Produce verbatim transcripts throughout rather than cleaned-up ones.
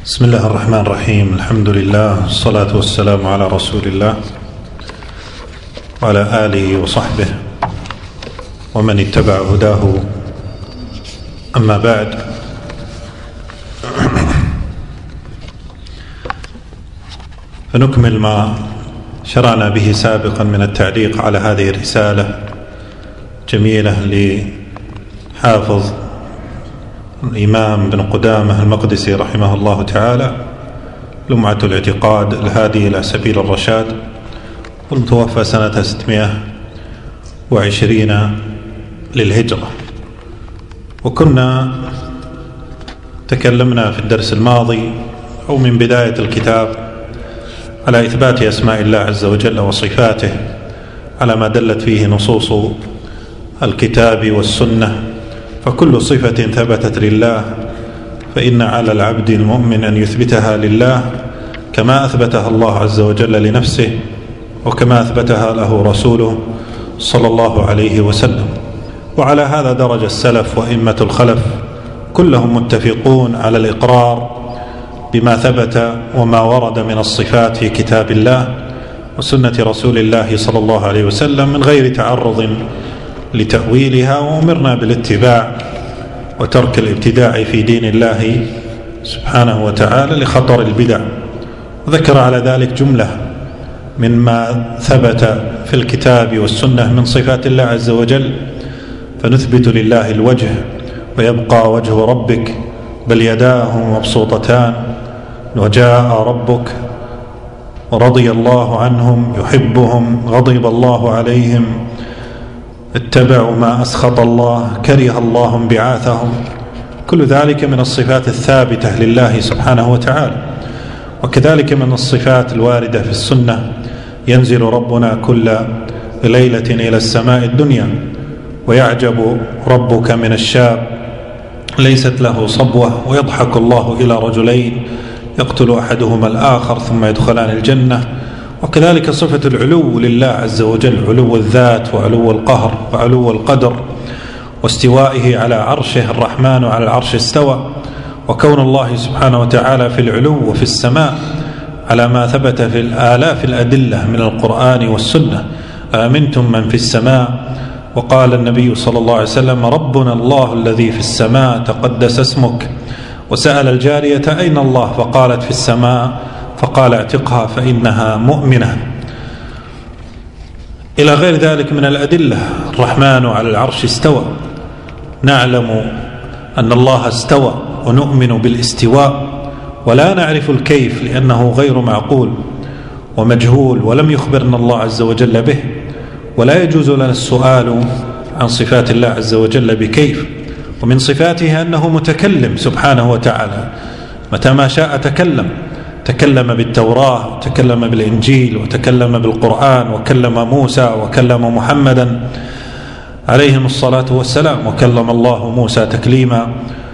بسم الله الرحمن الرحيم. الحمد لله والصلاة والسلام على رسول الله وعلى آله وصحبه ومن اتبع هداه، أما بعد، فنكمل ما شرعنا به سابقا من التعليق على هذه الرسالة جميلة لحافظ الإمام بن قدامة المقدسي رحمه الله تعالى، لمعة الاعتقاد الهادي إلى سبيل الرشاد، والمتوفى سنة ستمائة وعشرين للهجرة. وكنا تكلمنا في الدرس الماضي أو من بداية الكتاب على إثبات أسماء الله عز وجل وصفاته على ما دلت فيه نصوص الكتاب والسنة، فكل صفة ثبتت لله فإن على العبد المؤمن أن يثبتها لله كما أثبتها الله عز وجل لنفسه، وكما أثبتها له رسوله صلى الله عليه وسلم. وعلى هذا درج السلف وإمة الخلف، كلهم متفقون على الإقرار بما ثبت وما ورد من الصفات في كتاب الله وسنة رسول الله صلى الله عليه وسلم من غير تعرض لتأويلها، وأمرنا بالاتباع وترك الابتداع في دين الله سبحانه وتعالى لخطر البدع. وذكر على ذلك جملة مما ثبت في الكتاب والسنة من صفات الله عز وجل، فنثبت لله الوجه ويبقى وجه ربك بل يداه مبسوطتان وجاء ربك ورضي الله عنهم يحبهم غضب الله عليهم اتبعوا ما أسخط الله كره الله انبعاثهم. كل ذلك من الصفات الثابتة لله سبحانه وتعالى. وكذلك من الصفات الواردة في السنة، ينزل ربنا كل ليلة إلى السماء الدنيا ويعجب ربك من الشاب ليست له صبوة ويضحك الله إلى رجلين يقتل أحدهما الآخر ثم يدخلان الجنة. وكذلك صفة العلو لله عز وجل، علو الذات وعلو القهر وعلو القدر، واستوائه على عرشه الرحمن وعلى العرش استوى، وكون الله سبحانه وتعالى في العلو وفي السماء على ما ثبت في الآلاف الأدلة من القرآن والسنة. آمنتم من في السماء، وقال النبي صلى الله عليه وسلم ربنا الله الذي في السماء تقدس اسمك، وسأل الجارية أين الله فقالت في السماء، فقال اعتقها فإنها مؤمنة، إلى غير ذلك من الأدلة. الرحمن على العرش استوى، نعلم أن الله استوى ونؤمن بالاستواء، ولا نعرف الكيف لأنه غير معقول ومجهول ولم يخبرنا الله عز وجل به، ولا يجوز لنا السؤال عن صفات الله عز وجل بكيف. ومن صفاته أنه متكلم سبحانه وتعالى، متى ما شاء تكلم، تكلم بالتوراة وتكلم بالإنجيل وتكلم بالقرآن، وكلم موسى وكلم محمدا عليهم الصلاة والسلام، وكلم الله موسى تكليما.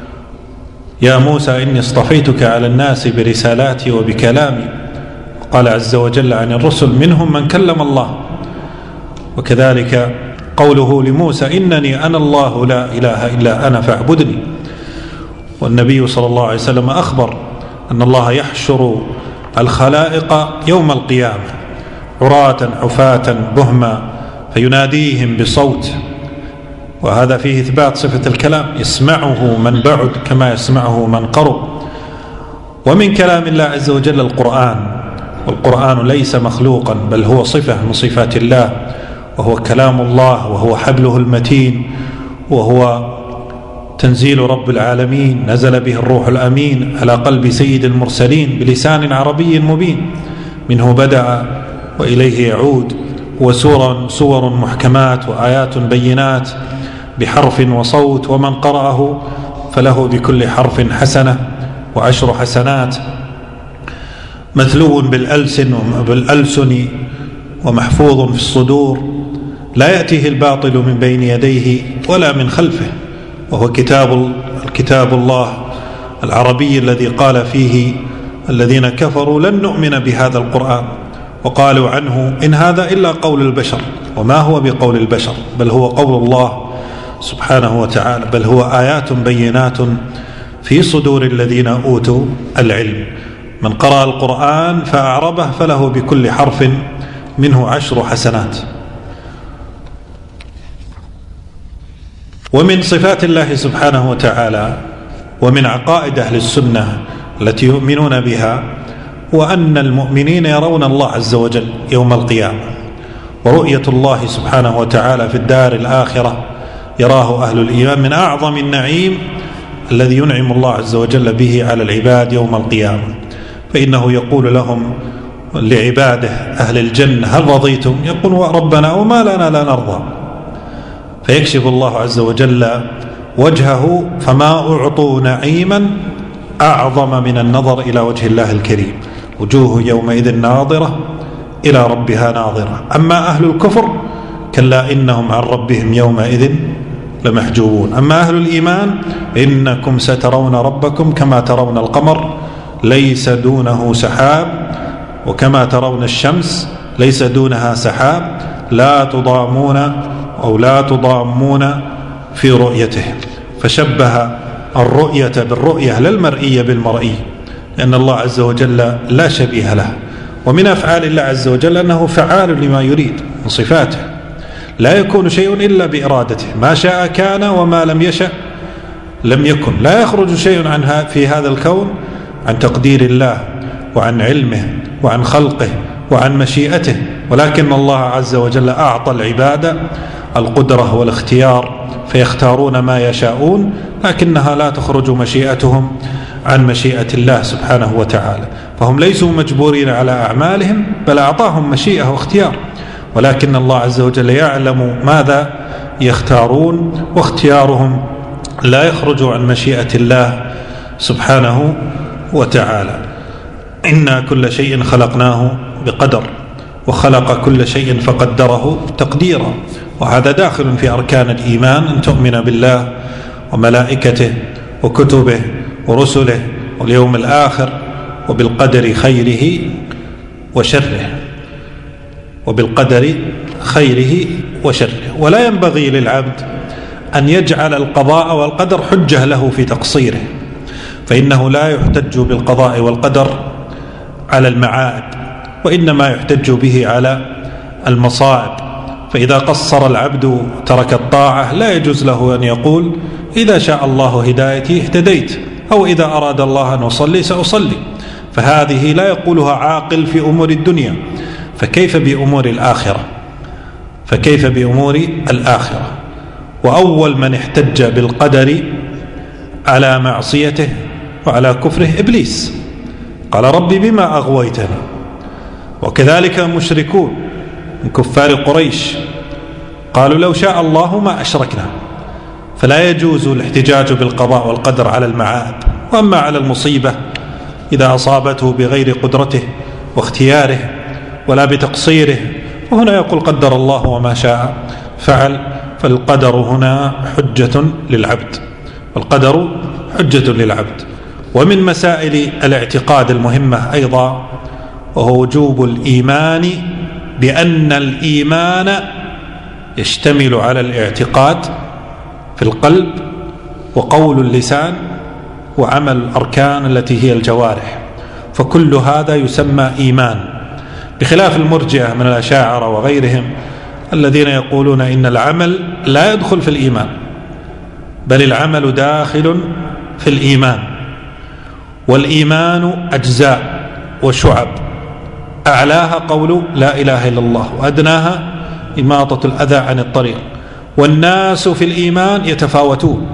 يا موسى إني اصطفيتك على الناس برسالاتي وبكلامي. قال عز وجل عن الرسل منهم من كلم الله. وكذلك قوله لموسى إنني أنا الله لا إله إلا أنا فاعبدني. والنبي صلى الله عليه وسلم أخبر أن الله يحشر الخلائق يوم القيامة عراة حفاة بهما فيناديهم بصوت، وهذا فيه إثبات صفة الكلام، يسمعه من بعد كما يسمعه من قرب. ومن كلام الله عز وجل القرآن، والقرآن ليس مخلوقا بل هو صفة من صفات الله، وهو كلام الله، وهو حبله المتين، وهو تنزيل رب العالمين، نزل به الروح الأمين على قلب سيد المرسلين بلسان عربي مبين، منه بدأ وإليه يعود. هو سور, سور محكمات وآيات بينات بحرف وصوت، ومن قرأه فله بكل حرف حسنة وعشر حسنات، مثلو بالألسن بالألسن ومحفوظ في الصدور، لا يأتيه الباطل من بين يديه ولا من خلفه. وهو كتاب الكتاب الله العربي الذي قال فيه الذين كفروا لن نؤمن بهذا القرآن، وقالوا عنه إن هذا إلا قول البشر، وما هو بقول البشر بل هو قول الله سبحانه وتعالى، بل هو آيات بينات في صدور الذين أوتوا العلم. من قرأ القرآن فأعربه فله بكل حرف منه عشر حسنات. ومن صفات الله سبحانه وتعالى ومن عقائد أهل السنة التي يؤمنون بها وأن المؤمنين يرون الله عز وجل يوم القيامة، ورؤية الله سبحانه وتعالى في الدار الآخرة يراه أهل الإيمان من أعظم النعيم الذي ينعم الله عز وجل به على العباد يوم القيامة. فإنه يقول لهم لعباده أهل الجنة هل رضيتم؟ يقول ربنا وما لنا لا نرضى، فيكشف الله عز وجل وجهه فما أعطوا نعيما أعظم من النظر إلى وجه الله الكريم، وجوه يومئذ ناظرة إلى ربها ناظرة. أما أهل الكفر كلا إنهم عن ربهم يومئذ لمحجوبون. أما أهل الإيمان إنكم سترون ربكم كما ترون القمر ليس دونه سحاب، وكما ترون الشمس ليس دونها سحاب، لا تضامون أو لا تضامون في رؤيته. فشبه الرؤية بالرؤية لا المرئية بالمرئي، لأن الله عز وجل لا شبيه له. ومن أفعال الله عز وجل أنه فعال لما يريد من صفاته، لا يكون شيء إلا بإرادته، ما شاء كان وما لم يشأ لم يكن. لا يخرج شيء عنها في هذا الكون عن تقدير الله وعن علمه وعن خلقه وعن مشيئته، ولكن الله عز وجل أعطى العباد القدرة والاختيار فيختارون ما يشاءون، لكنها لا تخرج مشيئتهم عن مشيئة الله سبحانه وتعالى. فهم ليسوا مجبورين على أعمالهم، بل أعطاهم مشيئة واختيار، ولكن الله عز وجل يعلم ماذا يختارون، واختيارهم لا يخرج عن مشيئة الله سبحانه وتعالى. إنا كل شيء خلقناه بقدر، وخلق كل شيء فقدره تقديرا. وهذا داخل في أركان الإيمان، أن تؤمن بالله وملائكته وكتبه ورسله واليوم الآخر، وبالقدر خيره وشره وبالقدر خيره وشره. ولا ينبغي للعبد أن يجعل القضاء والقدر حجة له في تقصيره، فإنه لا يحتج بالقضاء والقدر على المعاد، وإنما يحتج به على المصائب. فإذا قصر العبد ترك الطاعة لا يجوز له أن يقول إذا شاء الله هدايتي اهتديت، أو إذا أراد الله أن أصلي سأصلي. فهذه لا يقولها عاقل في أمور الدنيا، فكيف بأمور الآخرة فكيف بأمور الآخرة وأول من احتج بالقدر على معصيته وعلى كفره إبليس، قال ربي بما أغويتني. وكذلك المشركون من كفار قريش قالوا لو شاء الله ما أشركنا. فلا يجوز الاحتجاج بالقضاء والقدر على المعاد. وأما على المصيبة إذا أصابته بغير قدرته واختياره ولا بتقصيره، وهنا يقول قدر الله وما شاء فعل. فالقدر هنا حجة للعبد، والقدر حجة للعبد. ومن مسائل الاعتقاد المهمة أيضا وهو وجوب الإيمان بأن الإيمان يشتمل على الاعتقاد في القلب وقول اللسان وعمل الأركان التي هي الجوارح، فكل هذا يسمى إيمان، بخلاف المرجئة من الأشاعرة وغيرهم الذين يقولون إن العمل لا يدخل في الإيمان، بل العمل داخل في الإيمان. والإيمان أجزاء وشعب، أعلاها قول لا إله إلا الله، وأدناها إماطة الأذى عن الطريق. والناس في الإيمان يتفاوتون،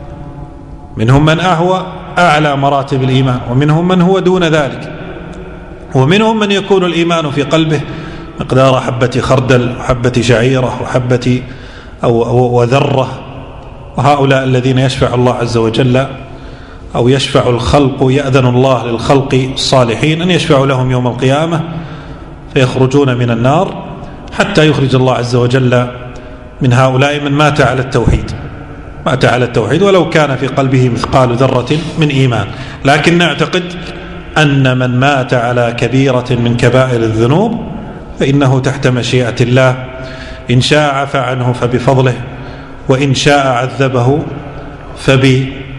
منهم من أهوى أعلى مراتب الإيمان، ومنهم من هو دون ذلك، ومنهم من يكون الإيمان في قلبه مقدار حبة خردل وحبة شعيرة وحبة أو وذرة. وهؤلاء الذين يشفع الله عز وجل أو يشفع الخلق، يأذن الله للخلق الصالحين أن يشفعوا لهم يوم القيامة فيخرجون من النار، حتى يخرج الله عز وجل من هؤلاء من مات على التوحيد مات على التوحيد ولو كان في قلبه مثقال ذرة من إيمان. لكن نعتقد أن من مات على كبيرة من كبائر الذنوب فإنه تحت مشيئة الله، إن شاء عفى عنه فبفضله، وإن شاء عذبه فبعدله.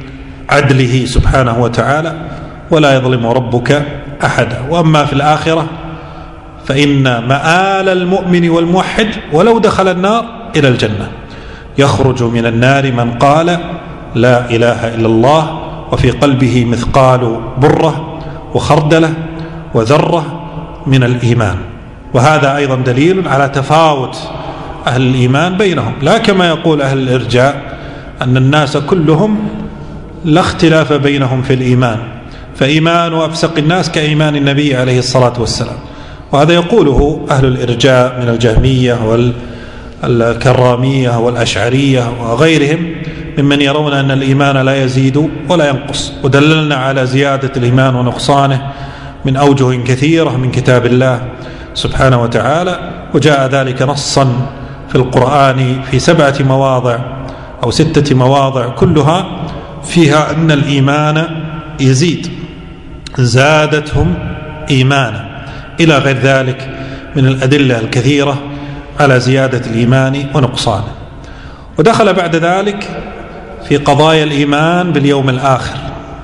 عدله سبحانه وتعالى، ولا يظلم ربك أحدا. وأما في الآخرة فإن مآل المؤمن والموحد ولو دخل النار إلى الجنة، يخرج من النار من قال لا إله إلا الله وفي قلبه مثقال برة وخردلة وذرة من الإيمان. وهذا أيضا دليل على تفاوت أهل الإيمان بينهم، لا كما يقول أهل الإرجاء أن الناس كلهم لا اختلاف بينهم في الإيمان، فإيمان أفسق الناس كإيمان النبي عليه الصلاة والسلام. وهذا يقوله أهل الإرجاء من الجهمية والكرامية والأشعرية وغيرهم ممن يرون أن الإيمان لا يزيد ولا ينقص. ودللنا على زيادة الإيمان ونقصانه من أوجه كثيرة من كتاب الله سبحانه وتعالى، وجاء ذلك نصا في القرآن في سبعة مواضع أو ستة مواضع كلها فيها أن الإيمان يزيد، زادتهم إيمانا، إلى غير ذلك من الأدلة الكثيرة على زيادة الإيمان ونقصانه. ودخل بعد ذلك في قضايا الإيمان باليوم الآخر،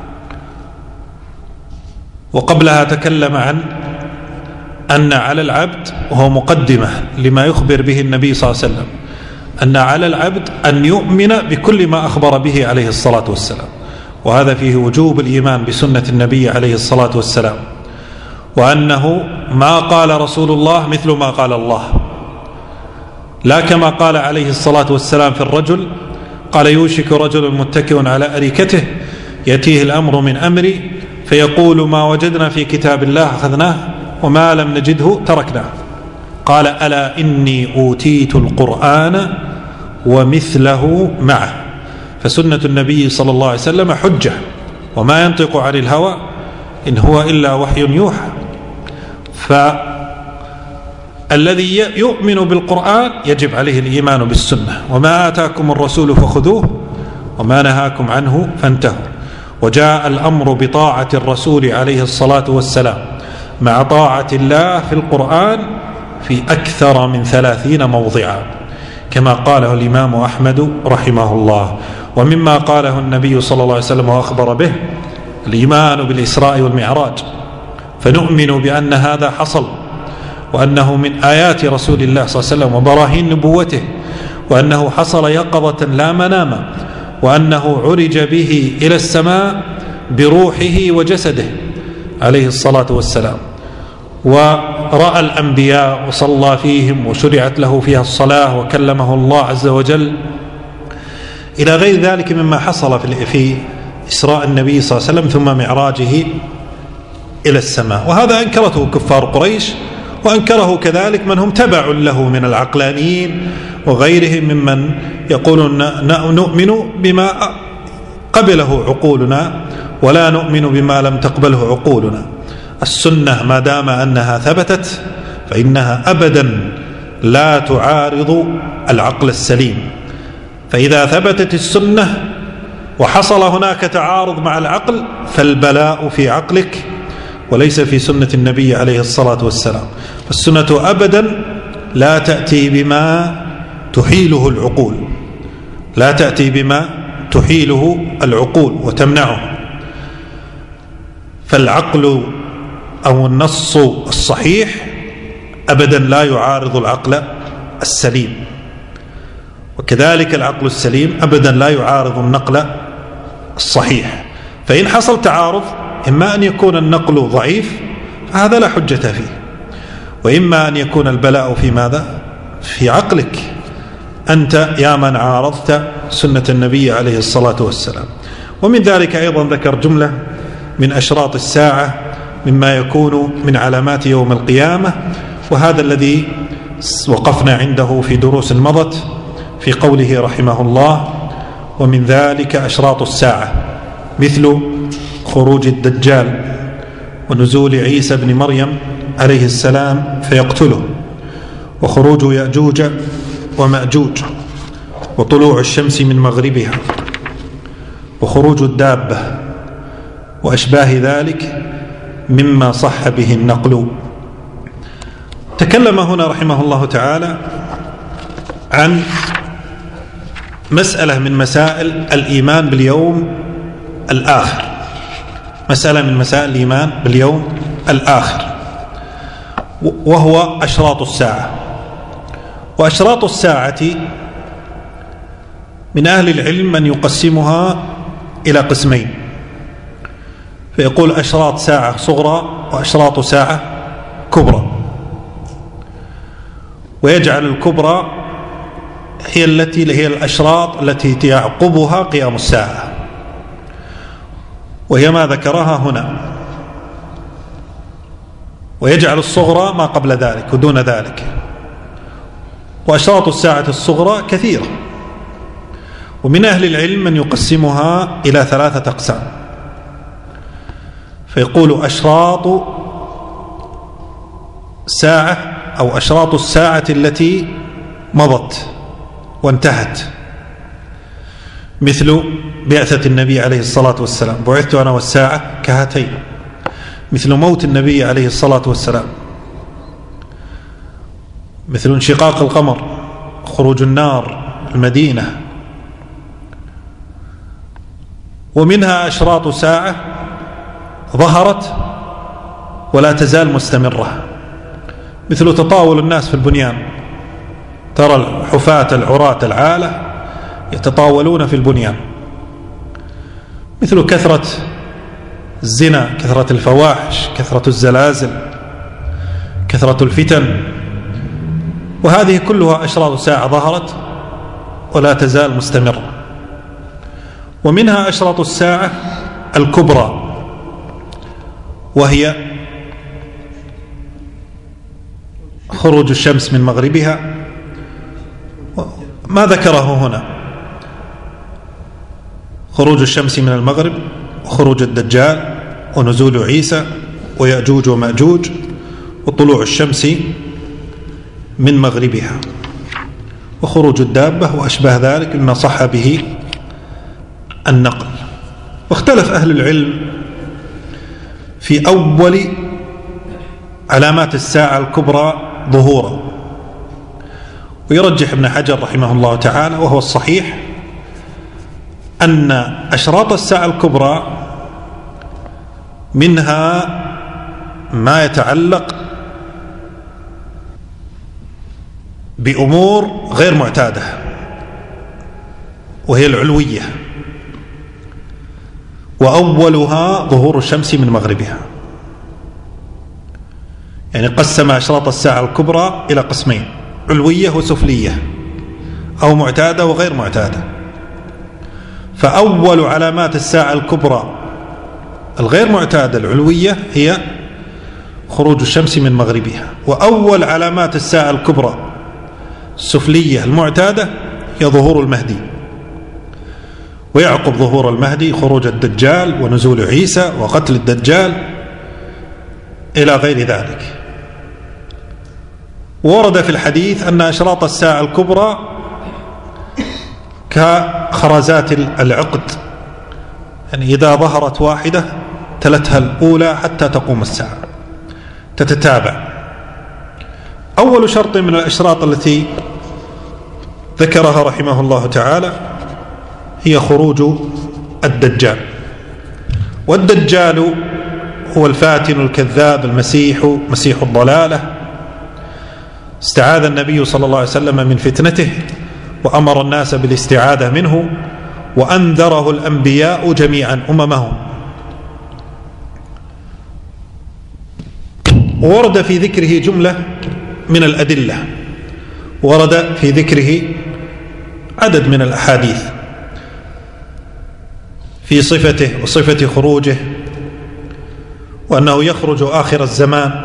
وقبلها تكلم عن أن على العبد، وهو مقدمة لما يخبر به النبي صلى الله عليه وسلم، أن على العبد أن يؤمن بكل ما أخبر به عليه الصلاة والسلام، وهذا فيه وجوب الإيمان بسنة النبي عليه الصلاة والسلام، وأنه ما قال رسول الله مثل ما قال الله، لا كما قال عليه الصلاة والسلام في الرجل قال يوشك رجل متكئ على أريكته يأتيه الأمر من أمري فيقول ما وجدنا في كتاب الله أخذناه وما لم نجده تركناه، قال ألا إني أوتيت القرآن ومثله معه. فسنة النبي صلى الله عليه وسلم حجة، وما ينطق عن الهوى إن هو إلا وحي يوحى. فالذي يؤمن بالقرآن يجب عليه الإيمان بالسنة، وما آتاكم الرسول فخذوه وما نهاكم عنه فانتهوا. وجاء الأمر بطاعة الرسول عليه الصلاة والسلام مع طاعة الله في القرآن في أكثر من ثلاثين موضعا، كما قاله الإمام أحمد رحمه الله. ومما قاله النبي صلى الله عليه وسلم وأخبر به الإيمان بالإسراء والمعراج، فنؤمن بأن هذا حصل، وأنه من آيات رسول الله صلى الله عليه وسلم وبراهين نبوته، وأنه حصل يقظة لا مناما، وأنه عرج به إلى السماء بروحه وجسده عليه الصلاة والسلام، ورأى الأنبياء وصلى فيهم وشرعت له فيها الصلاة وكلمه الله عز وجل، إلى غير ذلك مما حصل في إسراء النبي صلى الله عليه وسلم ثم معراجه إلى السماء. وهذا أنكرته كفار قريش، وأنكره كذلك من هم تبع له من العقلانيين وغيرهم ممن يقولون نؤمن بما قبله عقولنا ولا نؤمن بما لم تقبله عقولنا. السنة ما دام أنها ثبتت فإنها أبدا لا تعارض العقل السليم، فإذا ثبتت السنة وحصل هناك تعارض مع العقل فالبلاء في عقلك وليس في سنة النبي عليه الصلاة والسلام. فالسنة أبدا لا تأتي بما تحيله العقول، لا تأتي بما تحيله العقول وتمنعه. فالعقل أو النص الصحيح أبدا لا يعارض العقل السليم، وكذلك العقل السليم أبدا لا يعارض النقل الصحيح. فإن حصل تعارض إما أن يكون النقل ضعيف فهذا لا حجة فيه، وإما أن يكون البلاء في ماذا؟ في عقلك أنت يا من عارضت سنة النبي عليه الصلاة والسلام. ومن ذلك أيضا ذكر جملة من أشراط الساعة مما يكون من علامات يوم القيامة، وهذا الذي وقفنا عنده في دروس مضت في قوله رحمه الله ومن ذلك أشراط الساعة مثل خروج الدجال ونزول عيسى بن مريم عليه السلام فيقتله، وخروج يأجوج ومأجوج، وطلوع الشمس من مغربها، وخروج الدابة وأشباه ذلك مما صح به النقل. تكلم هنا رحمه الله تعالى عن مسألة من مسائل الإيمان باليوم الآخر، مسألة من مسائل الإيمان باليوم الآخر، وهو أشراط الساعة. وأشراط الساعة من أهل العلم من يقسمها إلى قسمين، فيقول أشراط ساعة صغرى وأشراط ساعة كبرى، ويجعل الكبرى هي التي هي الأشراط التي يعقبها قيام الساعة، وهي ما ذكرها هنا، ويجعل الصغرى ما قبل ذلك ودون ذلك. وأشراط الساعة الصغرى كثيرة، ومن أهل العلم من يقسمها إلى ثلاثة أقسام، فيقول أشراط ساعة أو أشراط الساعة التي مضت وانتهت، مثل بعثة النبي عليه الصلاة والسلام، بعثت أنا والساعة كهاتين، مثل موت النبي عليه الصلاة والسلام، مثل انشقاق القمر، خروج النار المدينة. ومنها أشراط ساعة ظهرت ولا تزال مستمرة، مثل تطاول الناس في البنيان، ترى الحفاة العراة العالة يتطاولون في البنيان، مثل كثرة الزنا، كثرة الفواحش، كثرة الزلازل، كثرة الفتن، وهذه كلها أشراط ساعة ظهرت ولا تزال مستمرة. ومنها أشراط الساعة الكبرى، وهي خروج الشمس من مغربها، ما ذكره هنا، خروج الشمس من المغرب، وخروج الدجال، ونزول عيسى، ويأجوج ومأجوج، وطلوع الشمس من مغربها، وخروج الدابة وأشباه ذلك مما صح به النقل. واختلف أهل العلم في أول علامات الساعة الكبرى ظهورا، ويرجح ابن حجر رحمه الله تعالى وهو الصحيح أن أشراط الساعة الكبرى منها ما يتعلق بأمور غير معتادة، وهي العلوية، وأولها ظهور الشمس من مغربها. يعني قسم أشراط الساعة الكبرى إلى قسمين، علوية وسفلية، أو معتادة وغير معتادة. فأول علامات الساعة الكبرى الغير معتادة العلوية هي خروج الشمس من مغربها، وأول علامات الساعة الكبرى السفلية المعتادة هي ظهور المهدي، ويعقب ظهور المهدي خروج الدجال ونزول عيسى وقتل الدجال إلى غير ذلك. ورد في الحديث أن أشراط الساعة الكبرى كخرزات العقد، يعني إذا ظهرت واحدة تلتها الأولى حتى تقوم الساعة، تتتابع. أول شرط من الأشراط التي ذكرها رحمه الله تعالى هي خروج الدجال. والدجال هو الفاتن الكذاب المسيح، مسيح الضلالة. استعاذ النبي صلى الله عليه وسلم من فتنته، وأمر الناس بالاستعاذة منه، وأنذره الأنبياء جميعا أممهم. ورد في ذكره جملة من الأدلة، ورد في ذكره عدد من الأحاديث في صفته وصفة خروجه، وأنه يخرج آخر الزمان،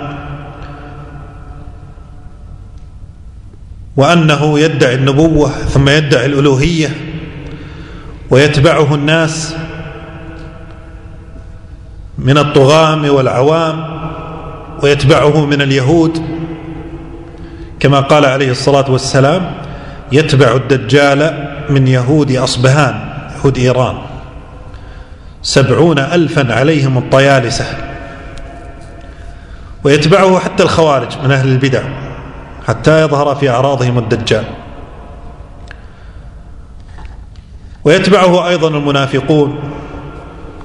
وأنه يدعي النبوة ثم يدعي الألوهية، ويتبعه الناس من الطغام والعوام، ويتبعه من اليهود، كما قال عليه الصلاة والسلام: يتبع الدجال من يهود أصبهان، يهود إيران، سبعون ألفا عليهم الطيالسة. ويتبعه حتى الخوارج من أهل البدع حتى يظهر في أعراضهم الدجال. ويتبعه أيضا المنافقون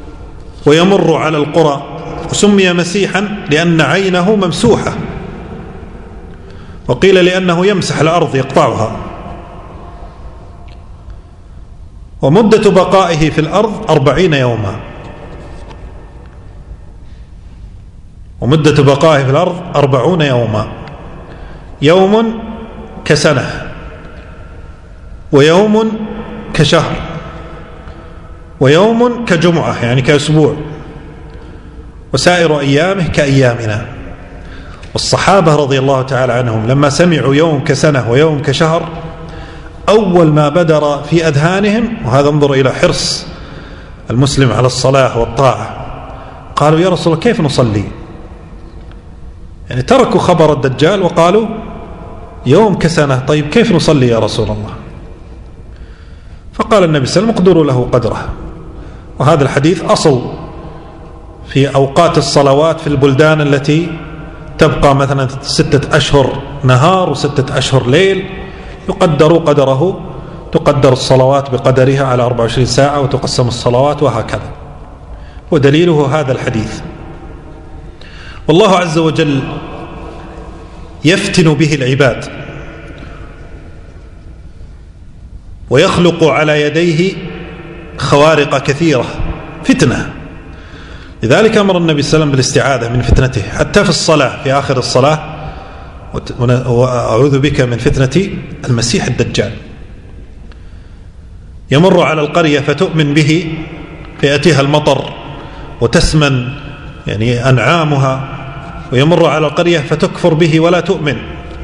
ويمر على القرى، وسمي مسيحا لأن عينه ممسوحة، وقيل لأنه يمسح الأرض يقطعها. ومدة بقائه في الأرض أربعين يوما، ومدة بقائه في الأرض أربعون يوما، يوم كسنة، ويوم كشهر، ويوم كجمعة يعني كأسبوع، وسائر أيامه كأيامنا. والصحابة رضي الله تعالى عنهم لما سمعوا يوم كسنة ويوم كشهر، أول ما بدر في أذهانهم، وهذا انظر إلى حرص المسلم على الصلاة والطاعة، قالوا يا رسول الله كيف نصلي؟ يعني تركوا خبر الدجال وقالوا يوم كسنة، طيب كيف نصلي يا رسول الله؟ فقال النبي صلى الله عليه وسلم اقدروا له قدره. وهذا الحديث أصل في أوقات الصلوات في البلدان التي تبقى مثلا ستة أشهر نهار وستة أشهر ليل، يقدر قدره، تقدر الصلوات بقدرها على أربع وعشرين ساعة وتقسم الصلوات وهكذا. ودليله هذا الحديث. والله عز وجل يفتن به العباد ويخلق على يديه خوارق كثيرة فتنة، لذلك أمر النبي صلى الله عليه وسلم بالاستعاذة من فتنته حتى في الصلاة، في آخر الصلاة وأعوذ بك من فتنة المسيح الدجال. يمر على القرية فتؤمن به فيأتيها المطر وتسمن يعني أنعامها، ويمر على القرية فتكفر به ولا تؤمن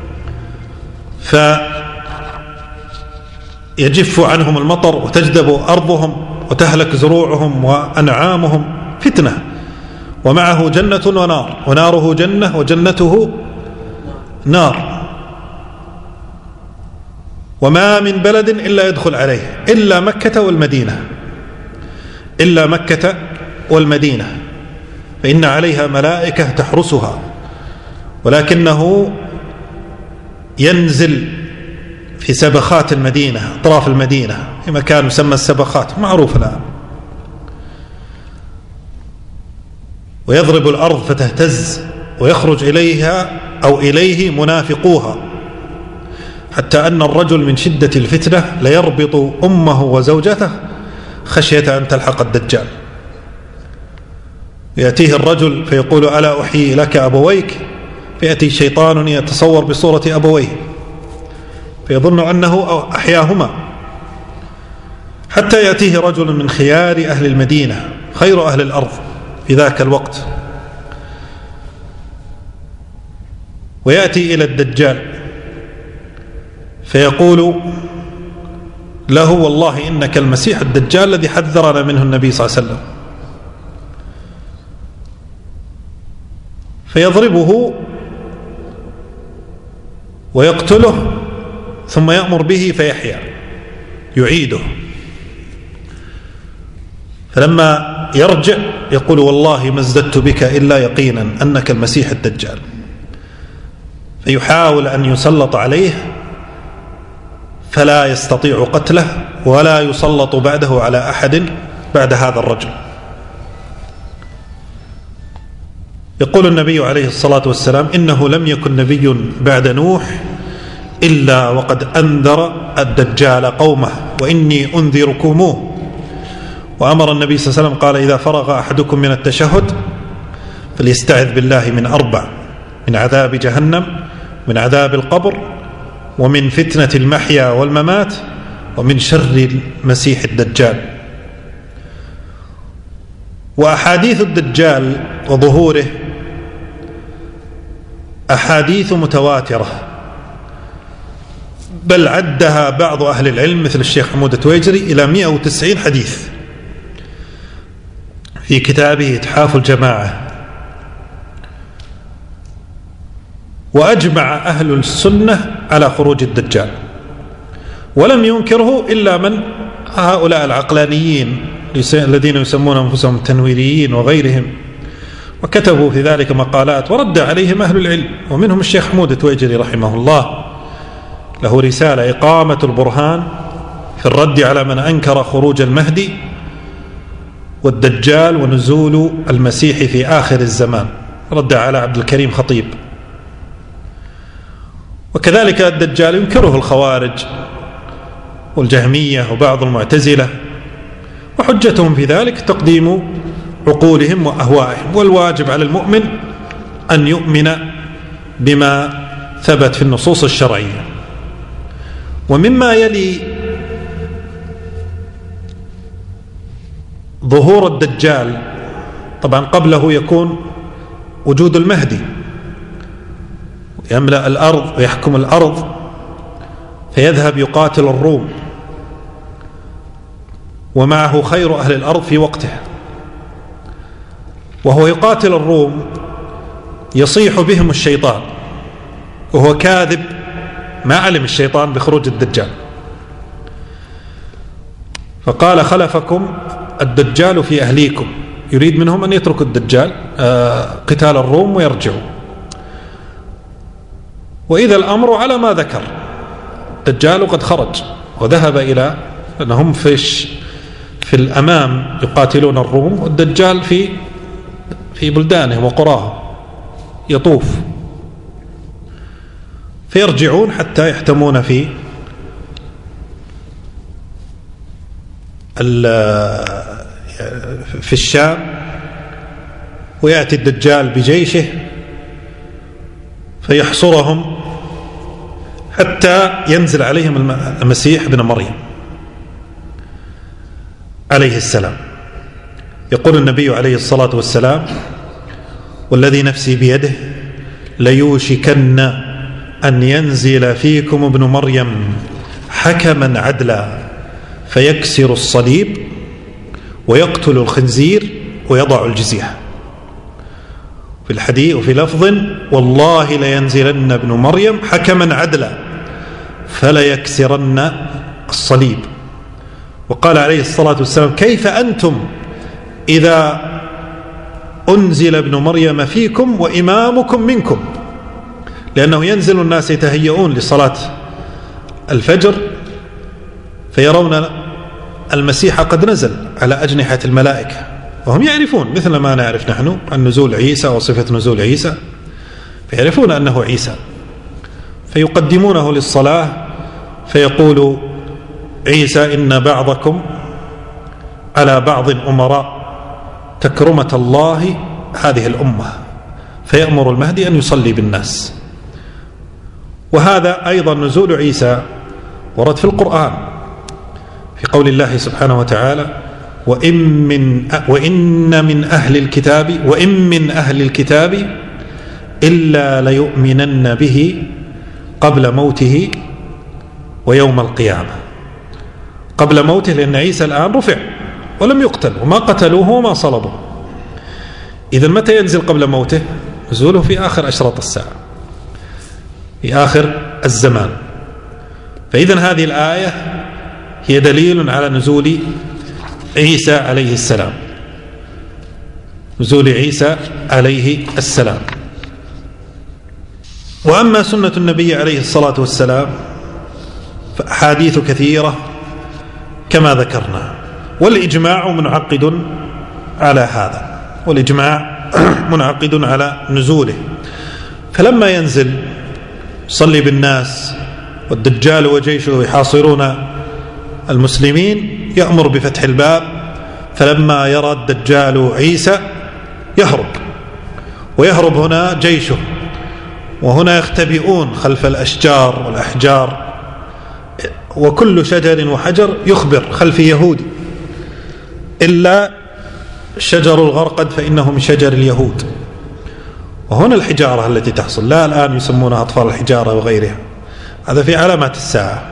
فيجف عنهم المطر وتجدب أرضهم وتهلك زروعهم وأنعامهم، فتنة. ومعه جنة ونار، وناره جنة وجنته نار، وما من بلد إلا يدخل عليه إلا مكة والمدينة، إلا مكة والمدينة، فإن عليها ملائكة تحرسها، ولكنه ينزل في سبخات المدينة، أطراف المدينة، في مكان يسمى السبخات معروف الآن، ويضرب الأرض فتهتز ويخرج إليها أو إليه منافقوها، حتى أن الرجل من شدة الفتنة ليربط أمه وزوجته خشية أن تلحق الدجال. يأتيه الرجل فيقول ألا أحيي لك أبويك، فيأتي شيطان يتصور بصورة أبويه فيظن أنه أحياهما، حتى يأتيه رجل من خيار أهل المدينة، خير أهل الأرض في ذاك الوقت، ويأتي إلى الدجال فيقول له والله إنك المسيح الدجال الذي حذرنا منه النبي صلى الله عليه وسلم، فيضربه ويقتله ثم يأمر به فيحيا يعيده. فلما يرجع يقول والله ما ازددت بك إلا يقينا أنك المسيح الدجال، فيحاول أن يسلط عليه فلا يستطيع قتله ولا يسلط بعده على أحد بعد هذا الرجل. يقول النبي عليه الصلاة والسلام إنه لم يكن نبي بعد نوح إلا وقد أنذر الدجال قومه وإني أنذركموه. وأمر النبي صلى الله عليه وسلم قال إذا فرغ أحدكم من التشهد فليستعذ بالله من أربع: من عذاب جهنم، من عذاب القبر، ومن فتنة المحيا والممات، ومن شر المسيح الدجال. وأحاديث الدجال وظهوره أحاديث متواترة، بل عدها بعض أهل العلم مثل الشيخ حمود التويجري إلى مئة وتسعين حديث في كتابه إتحاف الجماعة. وأجمع أهل السنة على خروج الدجال، ولم ينكره إلا من هؤلاء العقلانيين الذين يسمون أنفسهم تنويريين وغيرهم، وكتبوا في ذلك مقالات ورد عليهم أهل العلم، ومنهم الشيخ حمود التويجري رحمه الله له رسالة إقامة البرهان في الرد على من أنكر خروج المهدي، والدجال ونزول المسيح في آخر الزمان، رد على عبد الكريم خطيب. وكذلك الدجال ينكره الخوارج والجهمية وبعض المعتزلة، وحجتهم في ذلك تقديم عقولهم وأهوائهم. والواجب على المؤمن أن يؤمن بما ثبت في النصوص الشرعية. ومما يلي ظهور الدجال، طبعا قبله يكون وجود المهدي يملأ الأرض ويحكم الأرض، فيذهب يقاتل الروم ومعه خير أهل الأرض في وقته، وهو يقاتل الروم يصيح بهم الشيطان، وهو كاذب، ما علم الشيطان بخروج الدجال، فقال خلفكم الدجال في أهليكم، يريد منهم أن يتركوا الدجال آه قتال الروم ويرجعوا. وإذا الأمر على ما ذكر، الدجال قد خرج وذهب إلى، أنهم في في الأمام يقاتلون الروم، والدجال في في بلدانهم وقراهم يطوف، فيرجعون حتى يحتمون في في الشام، ويأتي الدجال بجيشه فيحصرهم حتى ينزل عليهم المسيح ابن مريم عليه السلام. يقول النبي عليه الصلاة والسلام: والذي نفسي بيده ليوشكن أن ينزل فيكم ابن مريم حكما عدلا فيكسر الصليب ويقتل الخنزير ويضع الجزية. في الحديث وفي لفظ: والله لينزلن ابن مريم حكما عدلا فليكسرن الصليب. وقال عليه الصلاة والسلام: كيف أنتم إذا أنزل ابن مريم فيكم وإمامكم منكم؟ لأنه ينزل الناس يتهيئون لصلاة الفجر فيرون المسيح قد نزل على أجنحة الملائكة، وهم يعرفون مثل ما نعرف نحن عن نزول عيسى وصفة نزول عيسى، فيعرفون أنه عيسى، فيقدمونه للصلاة، فيقول عيسى: إن بعضكم على بعض أمراء تكرمة الله هذه الأمة، فيأمر المهدي أن يصلي بالناس. وهذا أيضا نزول عيسى ورد في القرآن في قول الله سبحانه وتعالى: وإن من وإن من أهل الكتاب وإن من أهل الكتاب إلا ليؤمنن به قبل موته ويوم القيامة. قبل موته لأن عيسى الآن رفع ولم يقتل، وما قتلوه وما صلبوه. إذن متى ينزل قبل موته؟ نزوله في آخر أشراط الساعة، في آخر الزمان. فإذن هذه الآية هي دليل على نزول عيسى عليه السلام، نزول عيسى عليه السلام. وأما سنة النبي عليه الصلاة والسلام فأحاديث كثيرة كما ذكرنا، والإجماع منعقد على هذا، والإجماع منعقد على نزوله. فلما ينزل صلي بالناس والدجال وجيشه يحاصرون المسلمين يأمر بفتح الباب، فلما يرى الدجال عيسى يهرب، ويهرب هنا جيشه، وهنا يختبئون خلف الأشجار والأحجار، وكل شجر وحجر يخبر خلف يهودي، إلا شجر الغرقد فإنه من شجر اليهود. وهنا الحجارة التي تحصل، لا الآن يسمونها أطفال الحجارة وغيرها، هذا في علامات الساعة.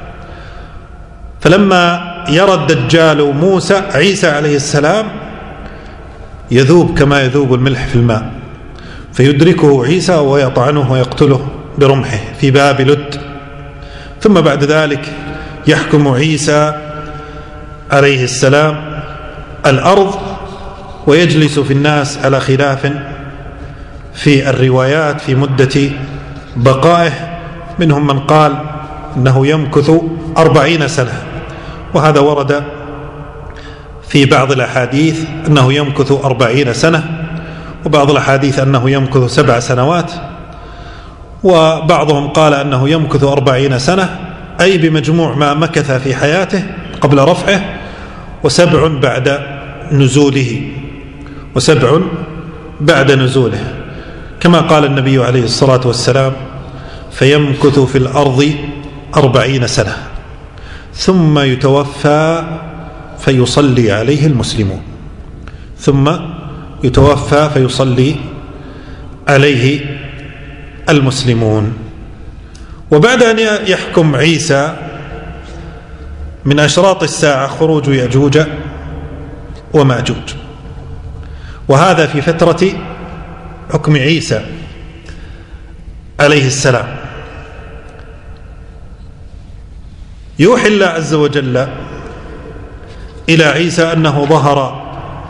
فلما يرى الدجال موسى عيسى عليه السلام يذوب كما يذوب الملح في الماء، فيدركه عيسى ويطعنه ويقتله برمحه في باب لد. ثم بعد ذلك يحكم عيسى عليه السلام الأرض ويجلس في الناس على خلاف في الروايات في مدة بقائه. منهم من قال إنه يمكث أربعين سنة، وهذا ورد في بعض الأحاديث أنه يمكث أربعين سنة، وبعض الأحاديث أنه يمكث سبع سنوات، وبعضهم قال أنه يمكث أربعين سنة أي بمجموع ما مكث في حياته قبل رفعه، وسبع بعد نزوله وسبع بعد نزوله كما قال النبي عليه الصلاة والسلام: فيمكث في الأرض أربعين سنة ثم يتوفى فيصلي عليه المسلمون ثم يتوفى فيصلي عليه المسلمون. وبعد أن يحكم عيسى من أشراط الساعة خروج يأجوج ومأجوج، وهذا في فترة حكم عيسى عليه السلام. يوحي الله عز وجل إلى عيسى أنه ظهر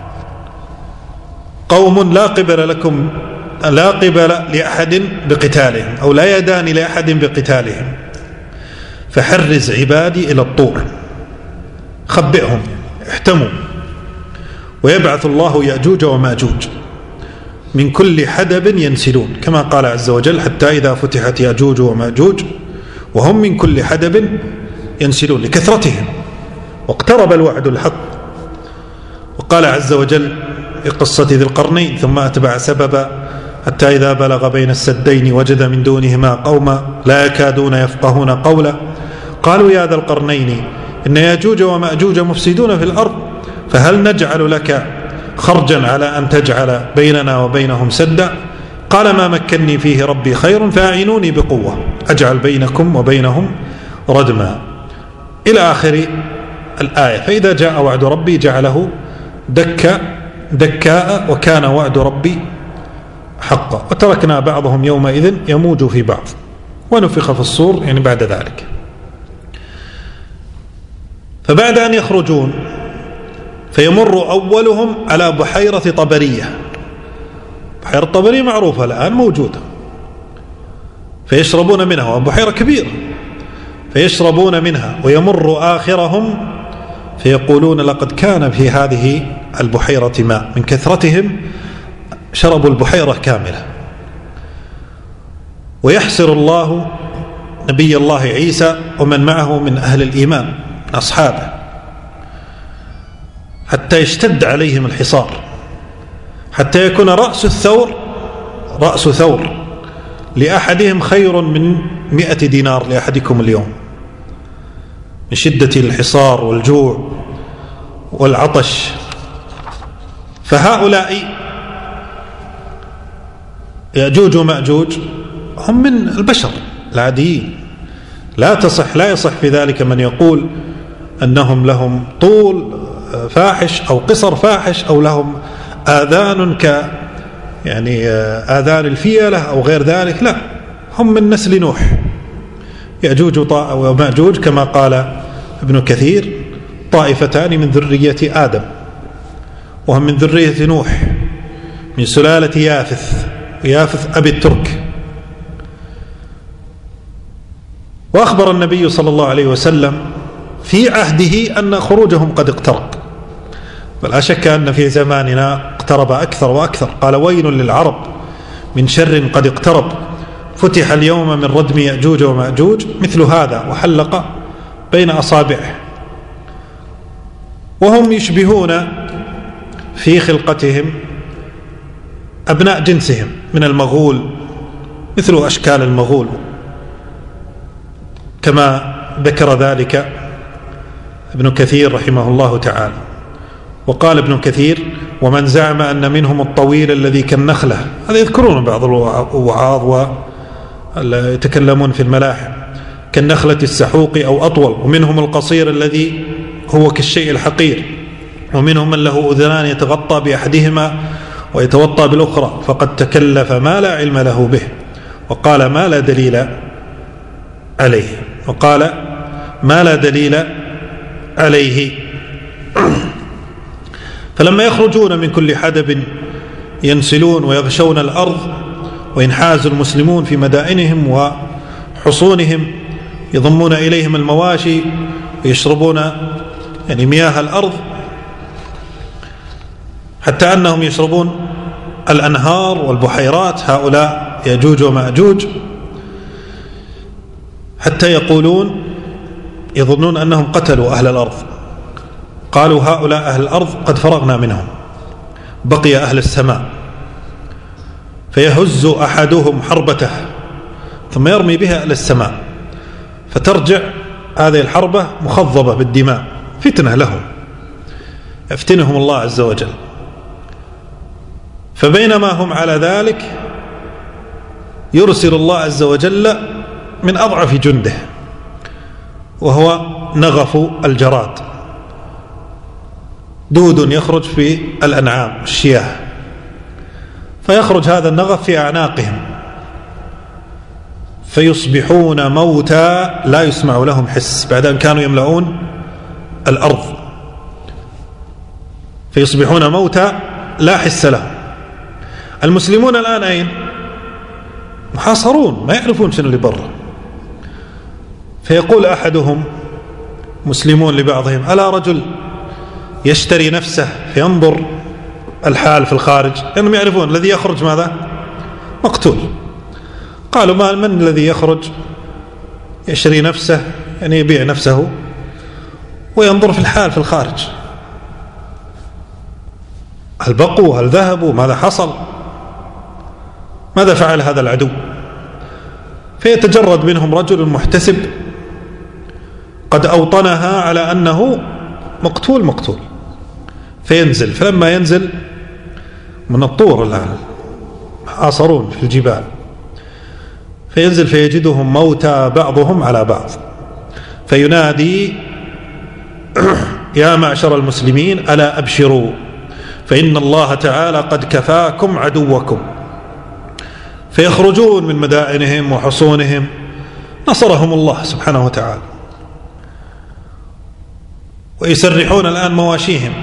قوم لا قبل لكم لا قبل لأحد بقتالهم، أو لا يدان لأحد بقتالهم، فحرز عبادي إلى الطور، خبئهم احتموا، ويبعث الله يأجوج وماجوج من كل حدب ينسلون، كما قال عز وجل: حتى إذا فتحت يأجوج وماجوج وهم من كل حدب ينسلون، لكثرتهم، واقترب الوعد الحق. وقال عز وجل في قصة ذي القرنين: ثم أتبع سببا حتى إذا بلغ بين السدين وجد من دونهما قوما لا يكادون يفقهون قولا قالوا يا ذا القرنين إن يأجوج ومأجوج مفسدون في الأرض فهل نجعل لك خرجا على أن تجعل بيننا وبينهم سدا؟ قال ما مكني فيه ربي خير فأعينوني بقوة أجعل بينكم وبينهم ردما، إلى آخر الآية. فإذا جاء وعد ربي جعله دكا دكاء وكان وعد ربي حقا، وتركنا بعضهم يومئذ يموج في بعض، ونفخ في الصور يعني بعد ذلك. فبعد أن يخرجون فيمر أولهم على بحيرة طبرية. بحيرة طبرية معروفة الآن موجودة، فيشربون منها، وبحيرة كبيرة، فيشربون منها، ويمر آخرهم فيقولون لقد كان في هذه البحيرة ماء، من كثرتهم شربوا البحيرة كاملة. ويحسر الله نبي الله عيسى ومن معه من أهل الإيمان من أصحابه حتى يشتد عليهم الحصار، حتى يكون رأس الثور رأس ثور لأحدهم خير من مئة دينار لأحدكم اليوم، من شدة الحصار والجوع والعطش. فهؤلاء يأجوج ومأجوج هم من البشر العاديين، لا تصح لا يصح في ذلك من يقول أنهم لهم طول فاحش أو قصر فاحش أو لهم آذان ك يعني آذان الفيلة أو غير ذلك، لا، هم من نسل نوح. يأجوج ومأجوج كما قال ابن كثير طائفتان من ذرية آدم، وهم من ذرية نوح من سلالة يافث، ويافث أبي الترك. وأخبر النبي صلى الله عليه وسلم في عهده أن خروجهم قد اقترب، بل أشك أن في زماننا اقترب أكثر وأكثر. قال ويل للعرب من شر قد اقترب، فتح اليوم من ردم يأجوج ومأجوج مثل هذا، وحلق بين أصابعه. وهم يشبهون في خلقتهم أبناء جنسهم من المغول، مثل أشكال المغول كما ذكر ذلك ابن كثير رحمه الله تعالى. وقال ابن كثير ومن زعم أن منهم الطويل الذي كالنخلة، هذا يذكرون بعض الوعاظ ويتكلمون في الملاحم، كالنخلة السحوق أو أطول، ومنهم القصير الذي هو كالشيء الحقير، ومنهم من له أذنان يتغطى بأحدهما ويتوطى بالأخرى، فقد تكلف ما لا علم له به، وقال ما لا دليل عليه وقال ما لا دليل عليه. فلما يخرجون من كل حدب ينسلون ويغشون الأرض، وينحاز المسلمون في مدائنهم وحصونهم، يضمون إليهم المواشي ويشربون يعني مياه الأرض، حتى أنهم يشربون الأنهار والبحيرات، هؤلاء يأجوج ومأجوج، حتى يقولون يظنون أنهم قتلوا أهل الأرض، قالوا هؤلاء أهل الأرض قد فرغنا منهم، بقي أهل السماء، فيهز أحدهم حربته ثم يرمي بها إلى السماء، فترجع هذه الحربة مخضبة بالدماء، فتنة لهم، يفتنهم الله عز وجل. فبينما هم على ذلك يرسل الله عز وجل من أضعف جنده، وهو نغف الجراد، دود يخرج في الأنعام الشياه، فيخرج هذا النغف في أعناقهم فيصبحون موتى لا يسمع لهم حس، بعد أن كانوا يملؤون الأرض، فيصبحون موتى لا حس لهم. المسلمون الآن أين؟ محاصرون، ما يعرفون شنو اللي برا. فيقول أحدهم مسلمون لبعضهم: ألا رجل يشتري نفسه فينظر الحال في الخارج، لأنهم يعرفون الذي يخرج ماذا؟ مقتول. قالوا: ما من الذي يخرج يشتري نفسه، يعني يبيع نفسه وينظر في الحال في الخارج، هل بقوا هل ذهبوا، ماذا حصل، ماذا فعل هذا العدو؟ فيتجرد منهم رجل محتسب قد أوطنها على أنه مقتول مقتول، فينزل، فلما ينزل من الطور الآن محاصرون في الجبال، فينزل فيجدهم موتى بعضهم على بعض، فينادي: يا معشر المسلمين ألا أبشروا فإن الله تعالى قد كفاكم عدوكم. فيخرجون من مدائنهم وحصونهم، نصرهم الله سبحانه وتعالى، ويسرحون الآن مواشيهم.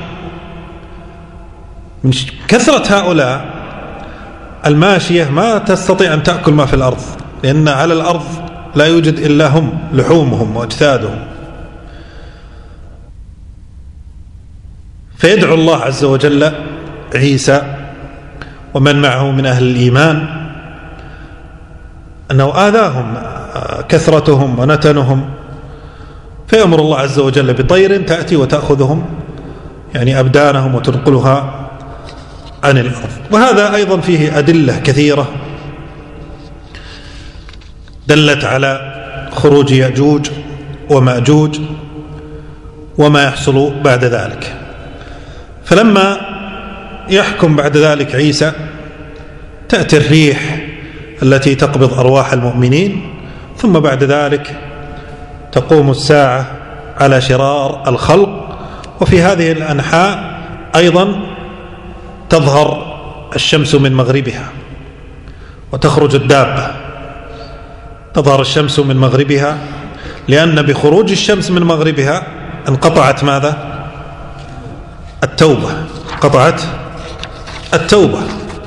من كثرة هؤلاء الماشية ما تستطيع أن تأكل ما في الأرض، لأن على الأرض لا يوجد إلا هم، لحومهم وأجسادهم. فيدعو الله عز وجل عيسى ومن معه من أهل الإيمان أنه آذاهم كثرتهم ونتنهم، فيأمر الله عز وجل بطير تأتي وتأخذهم، يعني أبدانهم، وتنقلها عن الأرض. وهذا أيضا فيه أدلة كثيرة دلت على خروج يأجوج ومأجوج وما يحصل بعد ذلك. فلما يحكم بعد ذلك عيسى تأتي الريح التي تقبض أرواح المؤمنين، ثم بعد ذلك تقوم الساعة على شرار الخلق. وفي هذه الأنحاء أيضا تظهر الشمس من مغربها وتخرج الدابة، تظهر الشمس من مغربها، لأن بخروج الشمس من مغربها انقطعت ماذا؟ التوبة، قطعت التوبة،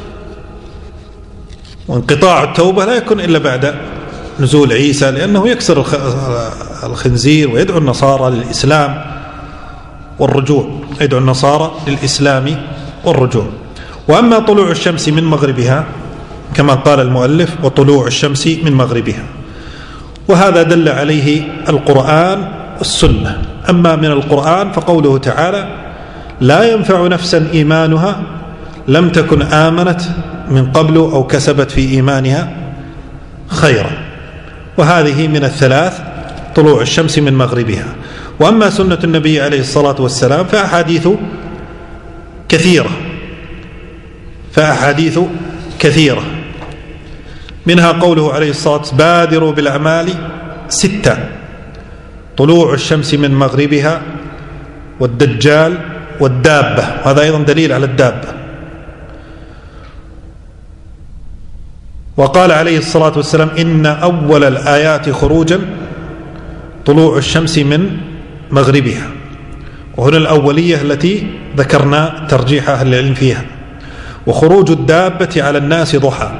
وانقطاع التوبة لا يكون إلا بعد نزول عيسى، لأنه يكسر الخنزير ويدعو النصارى للإسلام والرجوع، يدعو النصارى للإسلام والرجوع. وأما طلوع الشمس من مغربها كما قال المؤلف: وطلوع الشمس من مغربها، وهذا دل عليه القرآن والسنة. أما من القرآن فقوله تعالى: لا ينفع نفسا إيمانها لم تكن آمنت من قبل أو كسبت في إيمانها خيرا، وهذه من الثلاث: طلوع الشمس من مغربها. وأما سنة النبي عليه الصلاة والسلام فأحاديث كثيرة فأحاديث كثيرة منها قوله عليه الصلاة والسلام: بادروا بالأعمال ستة: طلوع الشمس من مغربها، والدجال، والدابة، وهذا أيضا دليل على الدابة. وقال عليه الصلاة والسلام: إن أول الآيات خروجا طلوع الشمس من مغربها. وهنا الأولية التي ذكرنا ترجيح أهل العلم فيها. وخروج الدابة على الناس ضحى،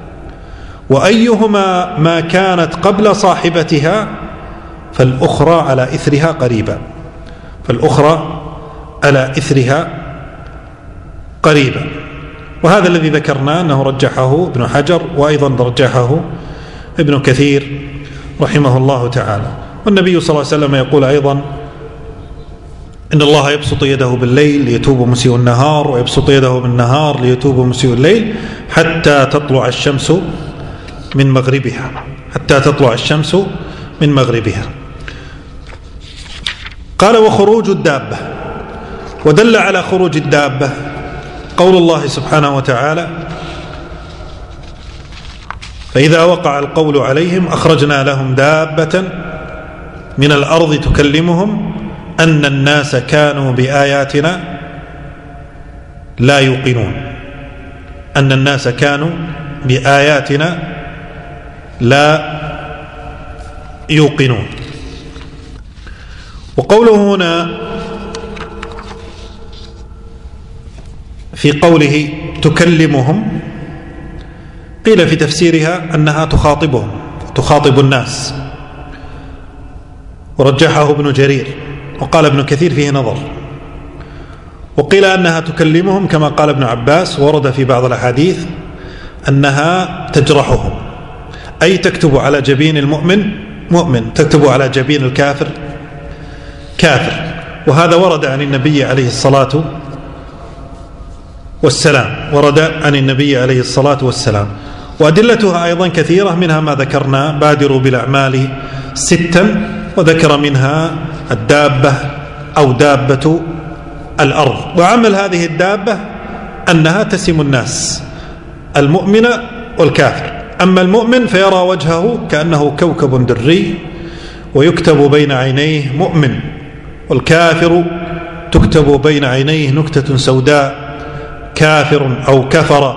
وأيهما ما كانت قبل صاحبتها فالأخرى على إثرها قريبا، فالأخرى على إثرها قريبا. وهذا الذي ذكرناه أنه رجحه ابن حجر، وأيضا رجحه ابن كثير رحمه الله تعالى. والنبي صلى الله عليه وسلم يقول أيضا إن الله يبسط يده بالليل ليتوب مسيء النهار، ويبسط يده بالنهار ليتوب مسيء الليل حتى تطلع الشمس من مغربها، حتى تطلع الشمس من مغربها. قال وخروج الدابة، ودل على خروج الدابة قول الله سبحانه وتعالى فإذا وقع القول عليهم أخرجنا لهم دابة من الأرض تكلمهم أن الناس كانوا بآياتنا لا يوقنون، أن الناس كانوا بآياتنا لا يوقنون. وقوله هنا في قوله تكلمهم قيل في تفسيرها أنها تخاطبهم، تخاطب الناس، ورجحه ابن جرير، وقال ابن كثير فيه نظر. وقيل أنها تكلمهم كما قال ابن عباس، ورد في بعض الأحاديث أنها تجرحهم، أي تكتب على جبين المؤمن مؤمن، تكتب على جبين الكافر كافر. وهذا ورد عن النبي عليه الصلاة والسلام، ورد عن النبي عليه الصلاة والسلام. وأدلتها أيضا كثيرة، منها ما ذكرنا بادروا بالأعمال ستا، وذكر منها الدابة أو دابة الأرض. وعمل هذه الدابة أنها تسم الناس، المؤمن والكافر. أما المؤمن فيرى وجهه كأنه كوكب دري ويكتب بين عينيه مؤمن، والكافر تكتب بين عينيه نكتة سوداء كافر أو كفر.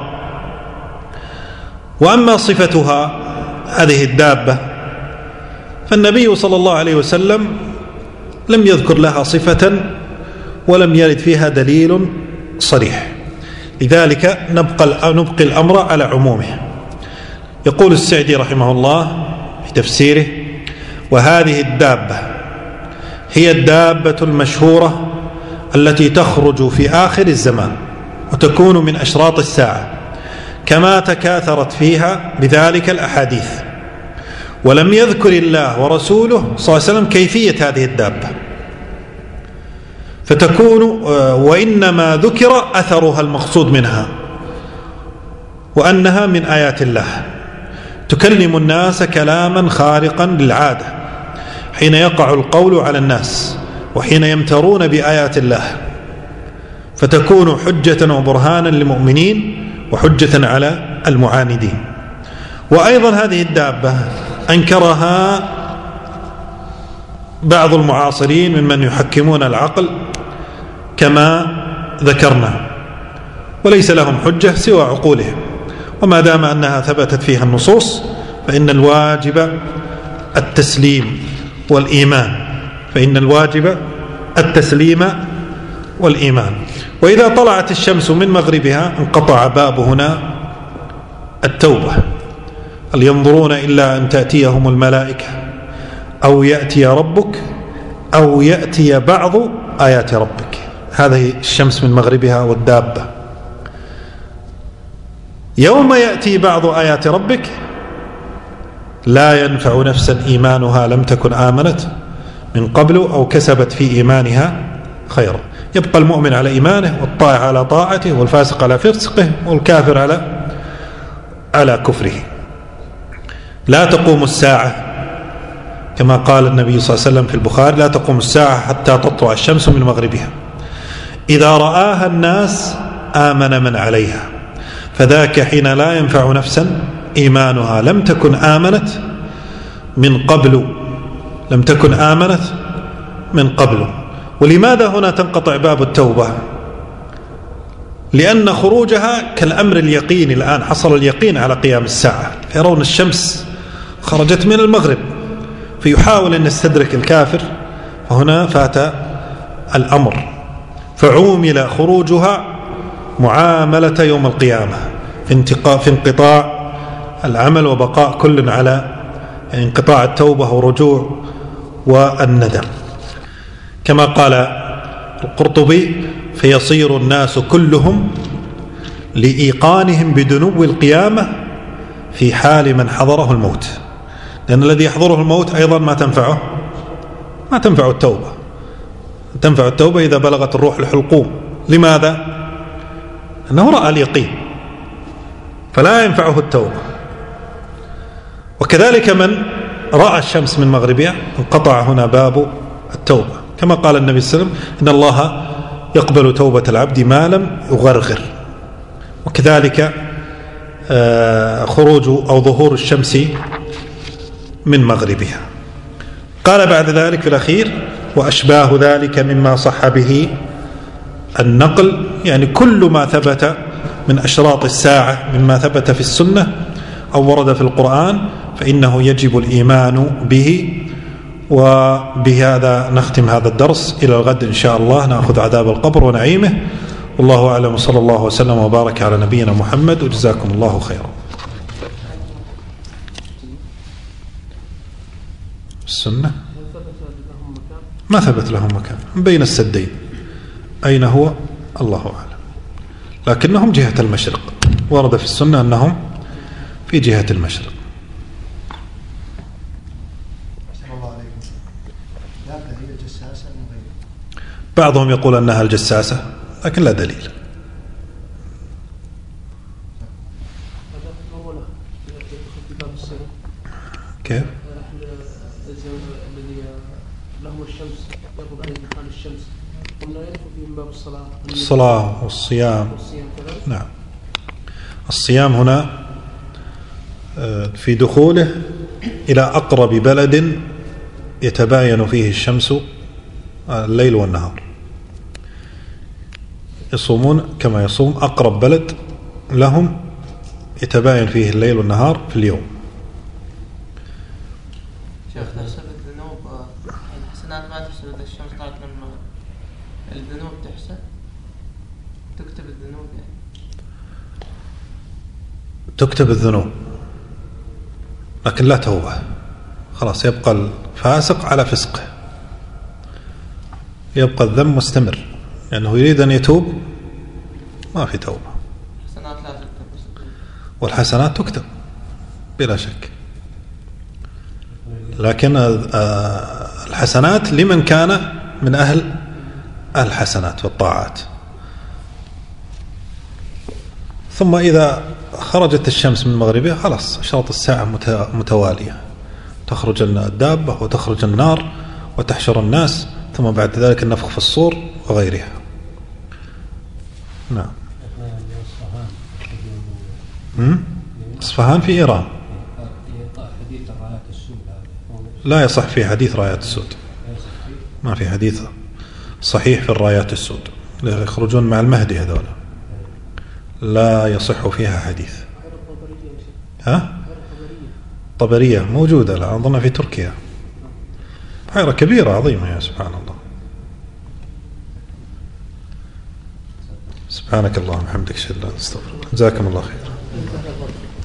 وأما صفتها هذه الدابة فالنبي صلى الله عليه وسلم لم يذكر لها صفة ولم يرد فيها دليل صريح، لذلك نبقى, نبقي الأمر على عمومه. يقول السعدي رحمه الله في تفسيره وهذه الدابة هي الدابة المشهورة التي تخرج في آخر الزمان وتكون من أشراط الساعة، كما تكاثرت فيها بذلك الأحاديث، ولم يذكر الله ورسوله صلى الله عليه وسلم كيفية هذه الدابة، فتكون وإنما ذكر أثرها المقصود منها، وأنها من آيات الله تكلم الناس كلاما خارقا للعادة حين يقع القول على الناس وحين يمترون بآيات الله، فتكون حجة وبرهانا للمؤمنين وحجة على المعاندين. وأيضا هذه الدابة أنكرها بعض المعاصرين ممن يحكمون العقل كما ذكرنا، وليس لهم حجة سوى عقولهم، وما دام أنها ثبتت فيها النصوص فإن الواجب التسليم والإيمان، فإن الواجب التسليم والإيمان. وإذا طلعت الشمس من مغربها انقطع باب هنا التوبة. هل ينظرون إلا أن تأتيهم الملائكة أو يأتي ربك أو يأتي بعض آيات ربك. هذه الشمس من مغربها والدابة. يوم يأتي بعض آيات ربك لا ينفع نفسا إيمانها لم تكن آمنت من قبل أو كسبت في إيمانها خيرا. يبقى المؤمن على إيمانه، والطائع على طاعته، والفاسق على فسقه، والكافر على على كفره. لا تقوم الساعة كما قال النبي صلى الله عليه وسلم في البخاري لا تقوم الساعة حتى تطلع الشمس من مغربها، إذا رآها الناس آمن من عليها، فذاك حين لا ينفع نفسا إيمانها لم تكن آمنت من قبل لم تكن آمنت من قبل. ولماذا هنا تنقطع باب التوبة؟ لأن خروجها كالأمر اليقيني. الآن حصل اليقين على قيام الساعة، يرون الشمس خرجت من المغرب، فيحاول أن يستدرك الكافر، فهنا فات الأمر، فعومل خروجها معاملة يوم القيامة في انقطاع العمل وبقاء كل على يعني انقطاع التوبة والرجوع والندم. كما قال القرطبي فيصير الناس كلهم لإيقانهم بدنو القيامة في حال من حضره الموت، لأن الذي يحضره الموت أيضا ما تنفعه ما تنفع التوبة، تنفع التوبة إذا بلغت الروح الحلقوم. لماذا؟ أنه رأى اليقين فلا ينفعه التوبة. وكذلك من رأى الشمس من مغربها انقطع هنا باب التوبة، كما قال النبي صلى الله عليه وسلم إن الله يقبل توبة العبد ما لم يغرغر. وكذلك خروج أو ظهور الشمس من مغربها. قال بعد ذلك في الأخير وأشباه ذلك مما صح به النقل، يعني كل ما ثبت من أشراط الساعة مما ثبت في السنة أو ورد في القرآن فإنه يجب الإيمان به. وبهذا نختم هذا الدرس، إلى الغد إن شاء الله نأخذ عذاب القبر ونعيمه. والله أعلم، صلى الله وسلم وبارك على نبينا محمد، وجزاكم الله خيرا. السنة ما ثبت لهم مكان بين السدين، أين هو الله أعلم، لكنهم جهة المشرق، ورد في السنة أنهم في جهة المشرق. بعضهم يقول أنها الجساسة لكن لا دليل. كيف؟ الذي لهم الشمس يأخذ عليه مكان الشمس، قلنا يدخل في من باب الصلاة الصلاة والصيام. نعم، الصيام هنا في دخوله إلى أقرب بلد يتباين فيه الشمس الليل والنهار، يصومون كما يصوم أقرب بلد لهم يتباين فيه الليل والنهار في اليوم. شيخ تحسب الذنوب الحسنات ما تحسب إذا الشمس طلعت من المغرب، الذنوب تحسب تكتب الذنوب يعني. تكتب الذنوب لكن لا توبة، خلاص يبقى الفاسق على فسقه، يبقى الذنب مستمر لأنه يريد أن يتوب، ما في توبة. الحسنات لا تكتب والحسنات تكتب بلا شك، لكن الحسنات لمن كان من أهل الحسنات والطاعات. ثم إذا خرجت الشمس من مغربها خلاص أشراط الساعة متوالية، تخرج الدابة وتخرج النار وتحشر الناس، ثم بعد ذلك النفخ في الصور وغيرها. نعم. إصفهان في إيران لا يصح في حديث رايات السود، ما في حديث صحيح في الرايات السود، يخرجون مع المهدي هذول، لا يصح فيها حديث. ها؟ طبرية موجودة لا أظن في تركيا، بحيرة كبيرة عظيمة يا سبحان الله. سبحانك اللهم وبحمدك، اشهد ان لا اله الا انت، استغفرك. جزاكم الله خير.